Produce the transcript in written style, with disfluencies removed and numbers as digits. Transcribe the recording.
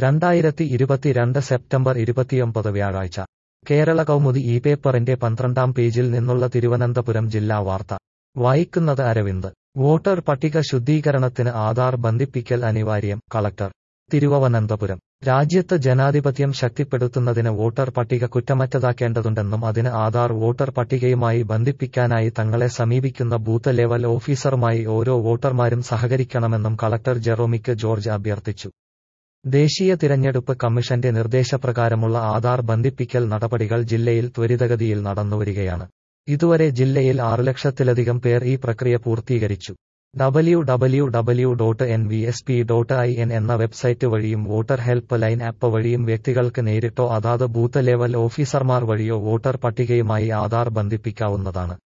2022 September 29 വ്യാഴാഴ്ച കേരള കൗമുദി ഈ പേപ്പറിന്റെ 12-ാം പേജിൽ നിന്നുള്ള തിരുവനന്തപുരം ജില്ലാ വാർത്ത വായിക്കുന്നത് അരവിന്ദ്. വോട്ടർ പട്ടിക ശുദ്ധീകരണത്തിന് ആധാർ ബന്ധിപ്പിക്കൽ അനിവാര്യം, കളക്ടർ തിരുവനന്തപുരം. രാജ്യത്ത് ജനാധിപത്യം ശക്തിപ്പെടുത്തുന്നതിന് വോട്ടർ പട്ടിക കുറ്റമറ്റതാക്കേണ്ടതുണ്ടെന്നും അതിന് ആധാർ വോട്ടർ പട്ടികയുമായി ബന്ധിപ്പിക്കാനായി തങ്ങളെ സമീപിക്കുന്ന ബൂത്ത് ലെവൽ ഓഫീസറുമായി ഓരോ വോട്ടർമാരും സഹകരിക്കണമെന്നും കളക്ടർ ജെറോമിക് ജോർജ് അഭ്യർത്ഥിച്ചു. ദേശീയ തിരഞ്ഞെടുപ്പ് കമ്മീഷന്റെ നിർദ്ദേശപ്രകാരമുള്ള ആധാർ ബന്ധിപ്പിക്കൽ നടപടികൾ ജില്ലയിൽ ത്വരിതഗതിയിൽ നടന്നുവരികയാണ്. ഇതുവരെ ജില്ലയിൽ 6 ലക്ഷത്തിലധികം പേർ ഈ പ്രക്രിയ പൂർത്തീകരിച്ചു. www.nvsp.in എന്ന വെബ്സൈറ്റ് വഴിയും വോട്ടർ ഹെൽപ്പ് ലൈൻ ആപ്പ് വഴിയും വ്യക്തികൾക്ക് നേരിട്ടോ അതാത് ബൂത്ത് ലെവൽ ഓഫീസർമാർ വഴിയോ വോട്ടർ പട്ടികയുമായി ആധാർ ബന്ധിപ്പിക്കാവുന്നതാണ്.